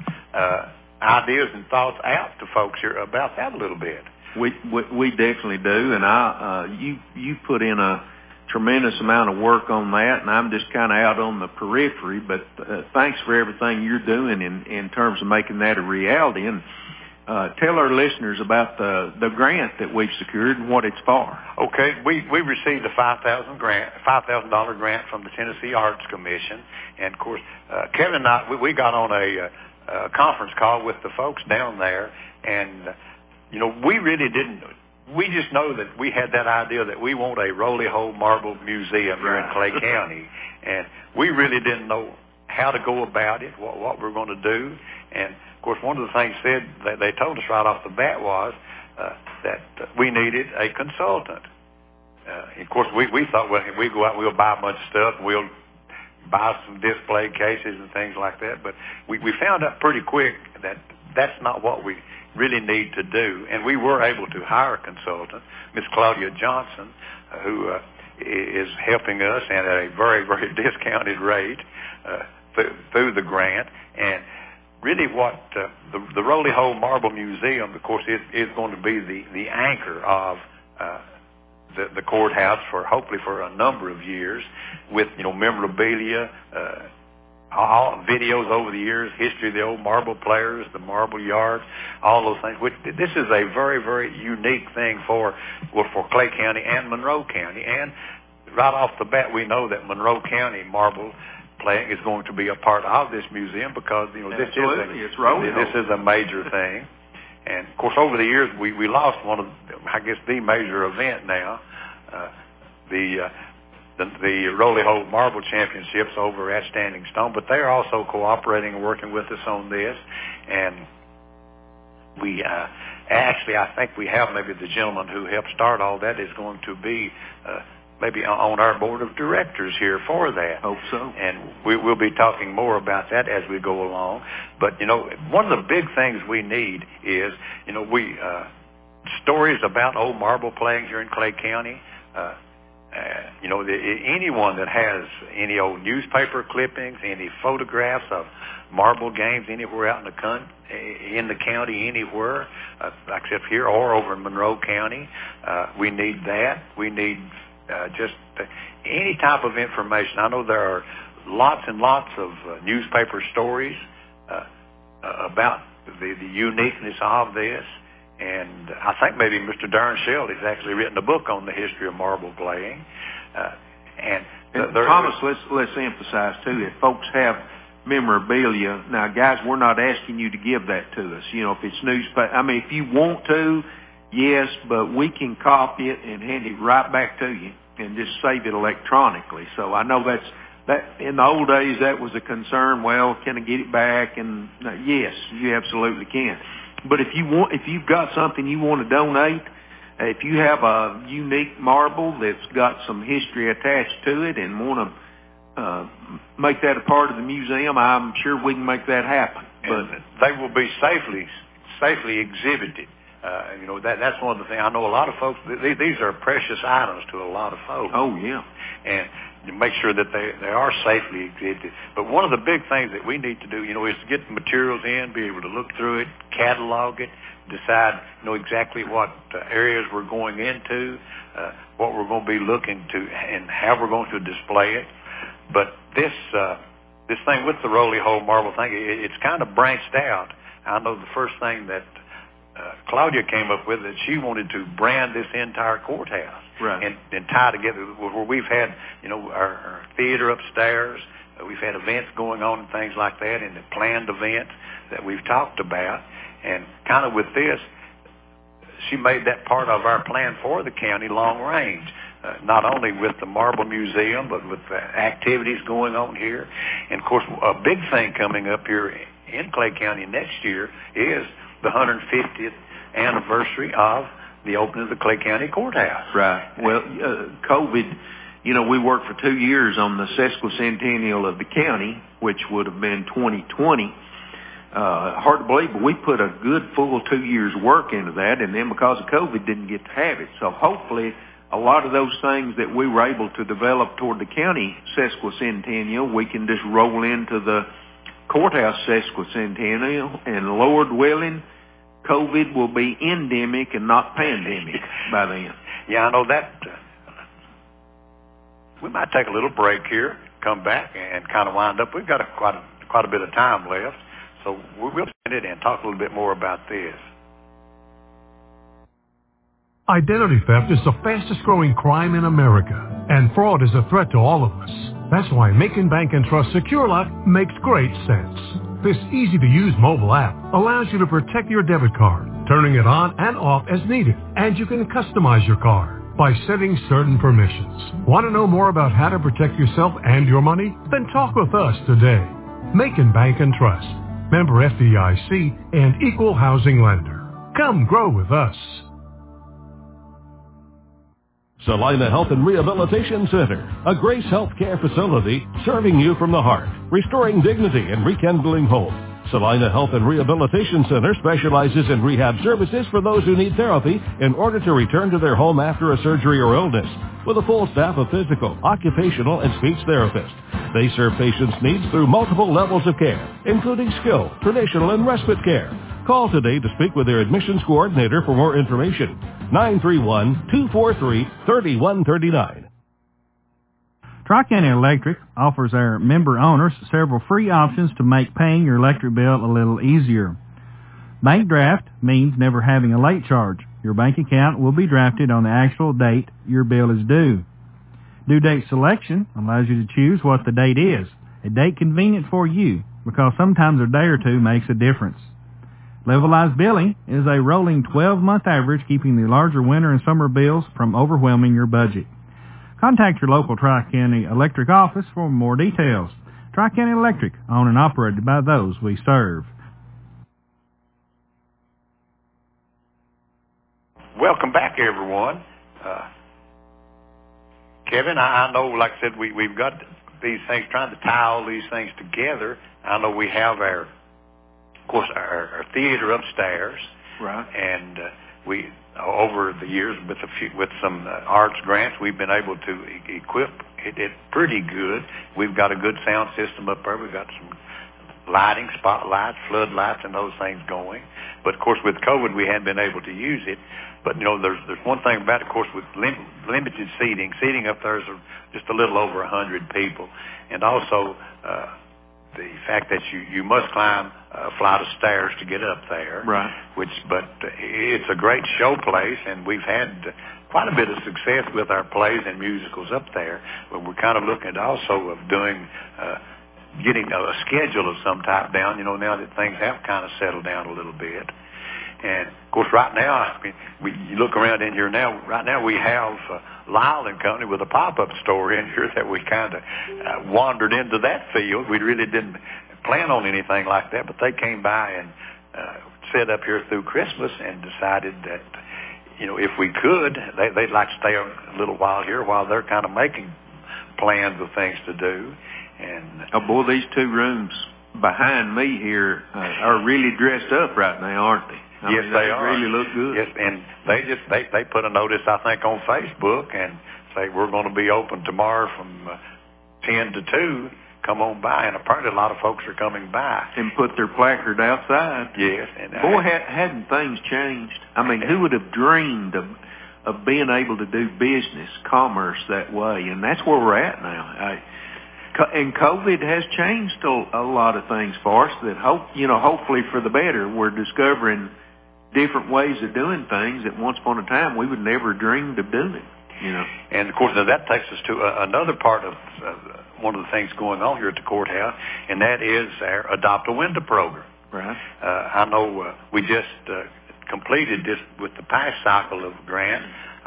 ideas and thoughts out to folks here about that a little bit. We definitely do, and you put in a tremendous amount of work on that, and I'm just kind of out on the periphery. But thanks for everything you're doing in terms of making that a reality. And tell our listeners about the grant that we've secured and what it's for. Okay, we received a $5,000 grant from the Tennessee Arts Commission, and of course, Kevin and I we got on a conference call with the folks down there, and we really didn't. We just know that we had that idea that we want a Roley Hole Marble Museum here in Clay County, and we really didn't know how to go about it, what we're going to do. And of course, one of the things that they told us right off the bat was that we needed a consultant. Of course, we thought, well, if we go out, we'll buy a bunch of stuff, we'll buy some display cases and things like that. But we found out pretty quick that that's not what we really need to do. And we were able to hire a consultant, Miss Claudia Johnson, who is helping us and at a very, very discounted rate through the grant. And really what the Roley Hole Marble Museum, of course, is going to be the anchor of the courthouse hopefully for a number of years, with memorabilia, all videos over the years, history of the old marble players, the marble yards, all those things. This is a very, very unique thing for Clay County and Monroe County. And right off the bat, we know that Monroe County marble playing is going to be a part of this museum, because this is a major thing. And of course, over the years, we lost one of, I guess, the major event now, the Roley Hole Marble Championships over at Standing Stone. But they're also cooperating and working with us on this. And we actually, I think we have maybe the gentleman who helped start all that is going to be maybe on our board of directors here for that. Hope so. And we'll be talking more about that as we go along. But, one of the big things we need is, stories about old marble playing here in Clay County. Anyone that has any old newspaper clippings, any photographs of marble games anywhere out in the county, anywhere, except here or over in Monroe County, we need that. We need just any type of information. I know there are lots and lots of newspaper stories about the uniqueness of this. And I think maybe Mr. Darren Sheld has actually written a book on the history of marble playing. And Thomas, let's emphasize too that folks have memorabilia. Now, guys, we're not asking you to give that to us. If it's newspaper, if you want to, yes, but we can copy it and hand it right back to you and just save it electronically. So I know that in the old days that was a concern. Well, can I get it back? And yes, you absolutely can. But if you've got something you want to donate, if you have a unique marble that's got some history attached to it and want to make that a part of the museum, I'm sure we can make that happen. But they will be safely exhibited. That's one of the things. I know a lot of folks, these are precious items to a lot of folks. Oh, yeah. And you make sure that they are safely exhibited. But one of the big things that we need to do, is to get the materials in, be able to look through it, catalog it, decide, exactly what areas we're going into, what we're going to be looking to, and how we're going to display it. But this thing with the Roley Hole Marble thing, it's kind of branched out. I know the first thing that Claudia came up with that she wanted to brand this entire courthouse, right, and tie together where we've had, our theater upstairs. We've had events going on and things like that, and the planned events that we've talked about. And kind of with this, she made that part of our plan for the county long range, not only with the Marble Museum, but with the activities going on here. And, of course, a big thing coming up here in Clay County next year is the 150th anniversary of the opening of the Clay County Courthouse. Right. Well, COVID, we worked for 2 years on the sesquicentennial of the county, which would have been 2020. Hard to believe, but we put a good full 2 years work into that, and then because of COVID didn't get to have it. So hopefully a lot of those things that we were able to develop toward the county sesquicentennial, we can just roll into the courthouse sesquicentennial, and Lord willing, COVID will be endemic and not pandemic by then. Yeah, I know that. We might take a little break here, come back, and kind of wind up. We've got quite a bit of time left, so we'll spend it and talk a little bit more about this. Identity theft is the fastest growing crime in America, and fraud is a threat to all of us. That's why Macon Bank and Trust SecureLock makes great sense. This easy-to-use mobile app allows you to protect your debit card, turning it on and off as needed, and you can customize your card by setting certain permissions. Want to know more about how to protect yourself and your money? Then talk with us today. Macon Bank and Trust, member FDIC, and equal housing lender. Come grow with us. Salina Health and Rehabilitation Center, a Grace Health Care facility serving you from the heart, restoring dignity and rekindling hope. Salina Health and Rehabilitation Center specializes in rehab services for those who need therapy in order to return to their home after a surgery or illness, with a full staff of physical, occupational, and speech therapists. They serve patients' needs through multiple levels of care, including skilled, traditional, and respite care. Call today to speak with their admissions coordinator for more information. 931-243-3139. Tri-County Electric offers our member owners several free options to make paying your electric bill a little easier. Bank draft means never having a late charge. Your bank account will be drafted on the actual date your bill is due. Due date selection allows you to choose what the date is, a date convenient for you, because sometimes a day or two makes a difference. Levelized billing is a rolling 12-month average, keeping the larger winter and summer bills from overwhelming your budget. Contact your local Tri-County Electric office for more details. Tri-County Electric, owned and operated by those we serve. Welcome back, everyone. Kevin, I know, like I said, we've got these things, trying to tie all these things together. I know we have our theater upstairs, right? And we, over the years, with some arts grants, we've been able to equip it pretty good. We've got a good sound system up there. We've got some lighting, spotlights, floodlights, and those things going. But of course, with COVID, we hadn't been able to use it. But there's one thing about it, of course, with limited seating. Seating up there is just a little over 100 people, and also the fact that you must climb a flight of stairs to get up there. Right. But it's a great show place, and we've had quite a bit of success with our plays and musicals up there. But we're kind of looking at also of doing, getting a schedule of some type down, now that things have kind of settled down a little bit. And, of course, right now, you look around in here now, right now we have Lyle and Company with a pop-up store in here that we kind of wandered into that field. We really didn't plan on anything like that, but they came by and set up here through Christmas and decided that, if we could, they'd like to stay a little while here while they're kind of making plans of things to do. And oh, boy, these two rooms behind me here are really dressed up right now, aren't they? Yes, they are. Really look good. Yes, and they put a notice, I think, on Facebook and say we're going to be open tomorrow from 10 to 2. Come on by, and apparently a lot of folks are coming by and put their placard outside. Yes, and boy, hadn't things changed? I mean, who would have dreamed of being able to do business, commerce that way? And that's where we're at now. And COVID has changed a lot of things for us that hopefully for the better. We're discovering different ways of doing things that once upon a time we would never dreamed of doing, you know. And, of course, now that takes us to another part of one of the things going on here at the courthouse, and that is our Adopt a Window program. Right. I know we just completed this with the past cycle of grant,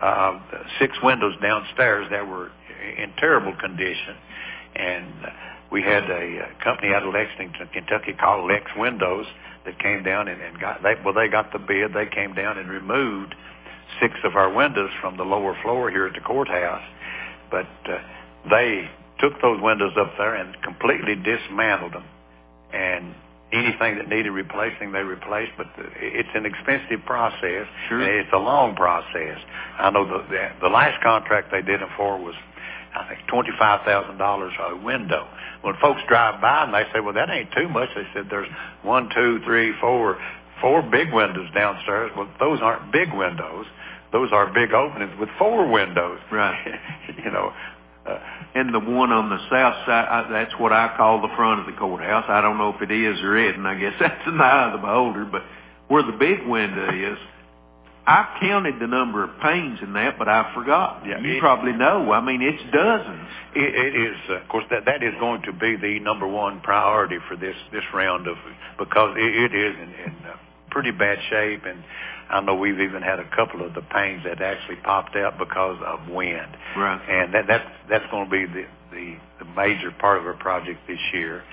6 windows downstairs that were in terrible condition, and we had a company out of Lexington, Kentucky called Lex Windows that came down and they got the bid. They came down and removed 6 of our windows from the lower floor here at the courthouse, but they took those windows up there and completely dismantled them, and anything that needed replacing, they replaced, but it's an expensive process. Sure. And it's a long process. I know the last contract they did it for was, I think, $25,000 a window. When folks drive by and they say, well, that ain't too much, they said there's 1, 2, 3, 4 big windows downstairs. Well, those aren't big windows. Those are big openings with 4 windows. Right. You know. And the one on the south side, that's what I call the front of the courthouse. I don't know if it is or isn't. I guess that's in the eye of the beholder. But where the big window is, I've counted the number of panes in that, but I've forgotten. Yeah, you probably know. I mean, it's dozens. It is, of course, that is going to be the number one priority for this round of, because it is in pretty bad shape, and I know we've even had a couple of the panes that actually popped out because of wind. Right. And that's going to be the major part of our project this year.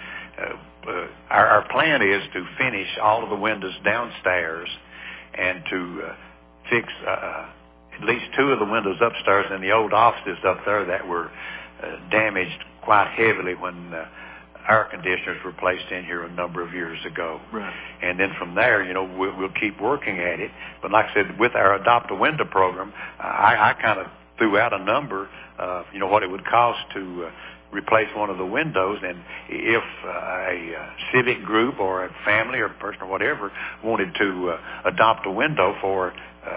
Our plan is to finish all of the windows downstairs and to fix at least 2 of the windows upstairs in the old offices up there that were damaged quite heavily when air conditioners were placed in here a number of years ago. Right. And then from there, you know, we'll keep working at it. But like I said, with our Adopt a Window program, I kind of threw out a number, you know, what it would cost to replace one of the windows. And if a civic group or a family or person or whatever wanted to adopt a window for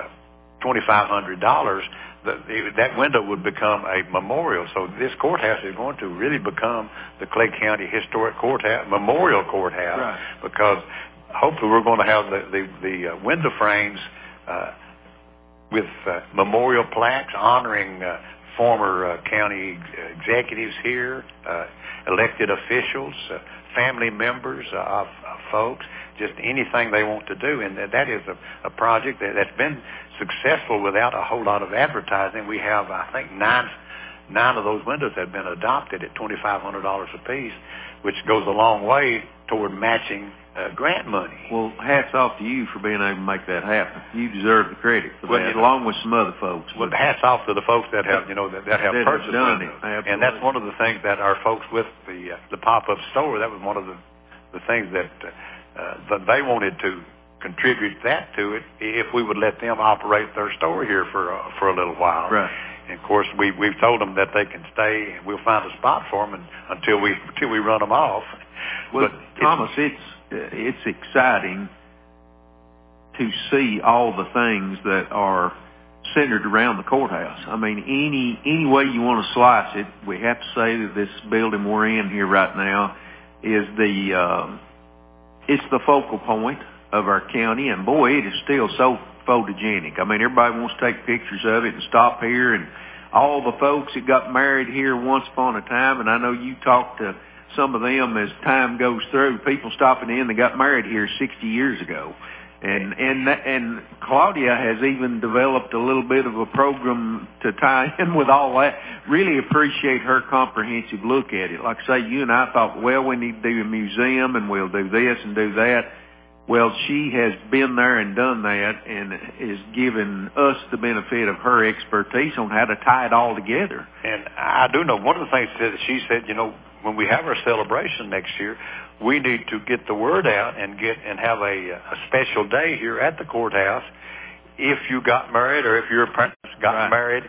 $2,500, that window would become a memorial. So this courthouse is going to really become the Clay County Historic Courthouse, Memorial Courthouse, right, because hopefully we're going to have the window frames with memorial plaques honoring former county executives here, elected officials, family members of folks, just anything they want to do. And that is a project that's been successful without a whole lot of advertising. We have, I think, nine of those windows have been adopted at $2,500 a piece, which goes a long way toward matching grant money. Well, hats off to you for being able to make that happen. You deserve the credit for that, along with some other folks. Well, hats off to the folks that have, you know, that have purchased windows. And that's one of the things that our folks with the pop-up store, that was one of the things that they wanted to contribute that to it if we would let them operate their store here for a little while. Right. And of course, we've told them that they can stay, and we'll find a spot for them until we run them off. Well, but Thomas, it's exciting to see all the things that are centered around the courthouse. I mean, any way you want to slice it, we have to say that this building we're in here right now is it's the focal point of our county, and boy, it is still so photogenic. I mean, everybody wants to take pictures of it and stop here, and all the folks that got married here once upon a time, and I know you talked to some of them as time goes through, people stopping in that got married here 60 years ago. And Claudia has even developed a little bit of a program to tie in with all that. Really appreciate her comprehensive look at it. Like I say, you and I thought, well, we need to do a museum and we'll do this and do that. Well, she has been there and done that and is given us the benefit of her expertise on how to tie it all together. And I do know one of the things that she said, you know, when we have our celebration next year, we need to get the word out and have a special day here at the courthouse. If you got married or if your parents got married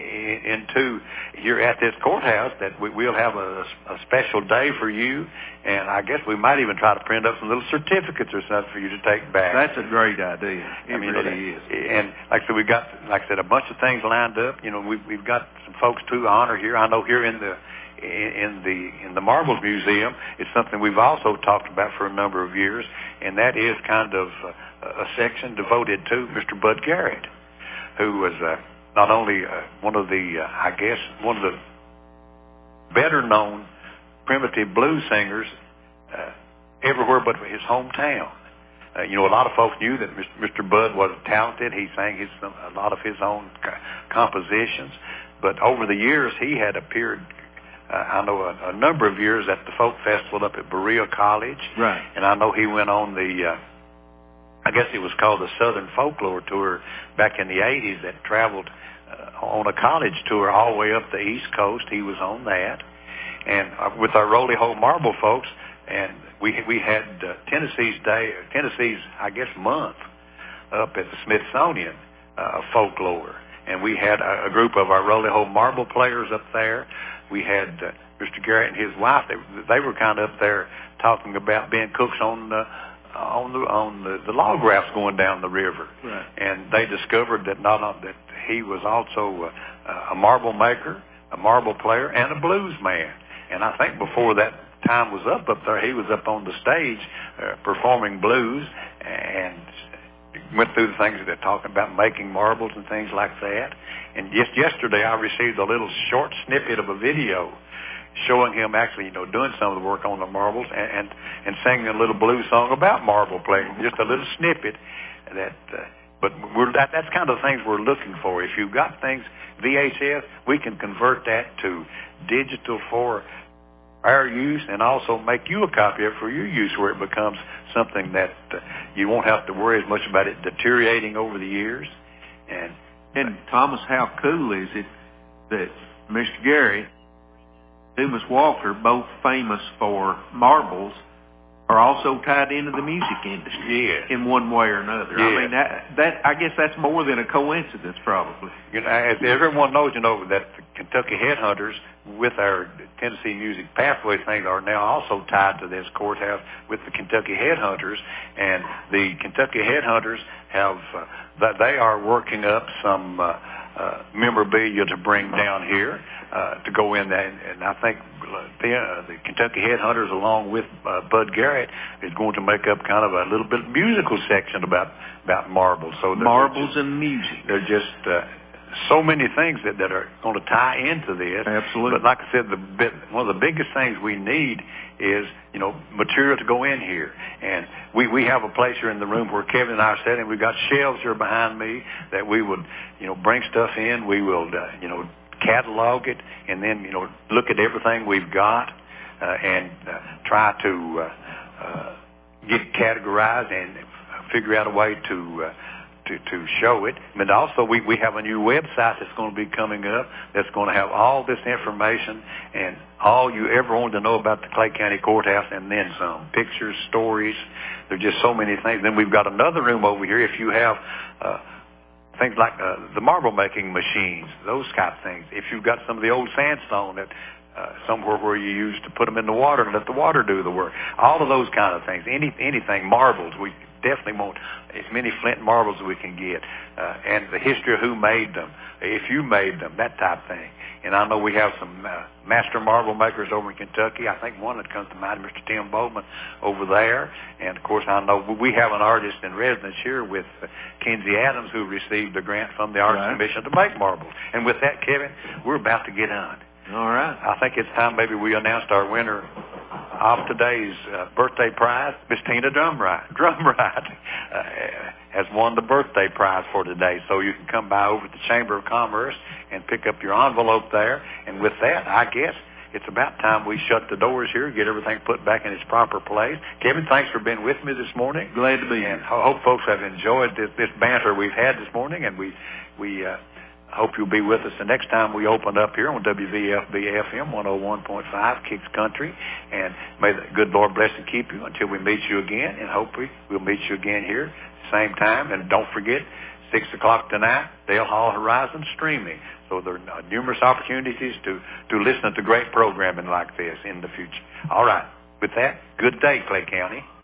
you're at this courthouse, that we'll have a special day for you, and I guess we might even try to print up some little certificates or something for you to take back. That's a great idea. It really is. And like I said, we got, like I said, a bunch of things lined up. You know, we've got some folks to honor here. I know here in the Marbles Museum, it's something we've also talked about for a number of years, and that is kind of a section devoted to Mr. Bud Garrett, who was not only one of the better known primitive blues singers everywhere but his hometown. A lot of folks knew that Mr. Bud was talented. He sang a lot of his own compositions. But over the years, he had appeared, I know, a number of years at the Folk Festival up at Berea College. Right. And I know he went on I guess it was called the Southern Folklore Tour back in the 80s that traveled on a college tour all the way up the East Coast. He was on that. And with our Roly Ho Marble folks, and we had Tennessee's I guess month up at the Smithsonian folklore, and we had a group of our Roly Ho Marble players up there. We had Mr. Garrett and his wife. They were kind of up there talking about being cooks on the log rafts going down the river. Right. And they discovered that that he was also a marble maker, a marble player, and a blues man. And I think before that time was up there, he was up on the stage performing blues, and went through the things that they're talking about, making marbles and things like that. And just yesterday I received a little short snippet of a video showing him actually, doing some of the work on the marbles and singing a little blues song about marble playing. Just a little snippet but that's kind of the things we're looking for. If you've got things VHS, we can convert that to digital for our use, and also make you a copy of it for your use, where it becomes something that you won't have to worry as much about it deteriorating over the years. And Thomas, how cool is it that Mr. Gary, Dumas Walker, both famous for marbles, are also tied into the music industry in one way or another. Yeah. I mean, that I guess that's more than a coincidence, probably. As everyone knows, that the Kentucky Headhunters, with our Tennessee Music Pathway thing, are now also tied to this courthouse with the Kentucky Headhunters. And the Kentucky Headhunters they are working up some memorabilia to bring down here to go in there. And I think the Kentucky Headhunters, along with Bud Garrett, is going to make up kind of a little bit musical section about marbles. So marbles and music. They're just so many things that are going to tie into this. Absolutely. But like I said, one of the biggest things we need is, material to go in here. And we have a place here in the room where Kevin and I are sitting. We've got shelves here behind me that we would, bring stuff in. We will, catalog it, and then, look at everything we've got and try to get it categorized and figure out a way to show it. But also we have a new website that's going to be coming up that's going to have all this information and all you ever wanted to know about the Clay County Courthouse, and then some. Pictures, stories. There's just so many things. Then we've got another room over here. If you have things like the marble making machines, those kind of things. If you've got some of the old sandstone that somewhere where you used to put them in the water and let the water do the work. All of those kind of things. Anything, marbles, we definitely want as many flint marbles as we can get. And the history of who made them, if you made them, that type of thing. And I know we have some master marble makers over in Kentucky. I think one that comes to mind, Mr. Tim Bowman over there. And, of course, I know we have an artist in residence here with Kenzie Adams, who received a grant from the Arts Commission to make marbles. And with that, Kevin, we're about to get on. All right. I think it's time maybe we announced our winner of today's birthday prize. Miss Tina Drumright has won the birthday prize for today. So you can come by over to the Chamber of Commerce and pick up your envelope there. And with that, I guess it's about time we shut the doors here, get everything put back in its proper place. Kevin, thanks for being with me this morning. Glad to be here. And I hope folks have enjoyed this banter we've had this morning, and we hope you'll be with us the next time we open up here on WVFB FM 101.5 Kicks Country. And may the good Lord bless and keep you until we meet you again. And hopefully we'll meet you again here at the same time. And don't forget, 6 o'clock tonight, Dale Hall Horizon streaming. So there are numerous opportunities to listen to great programming like this in the future. All right. With that, good day, Clay County.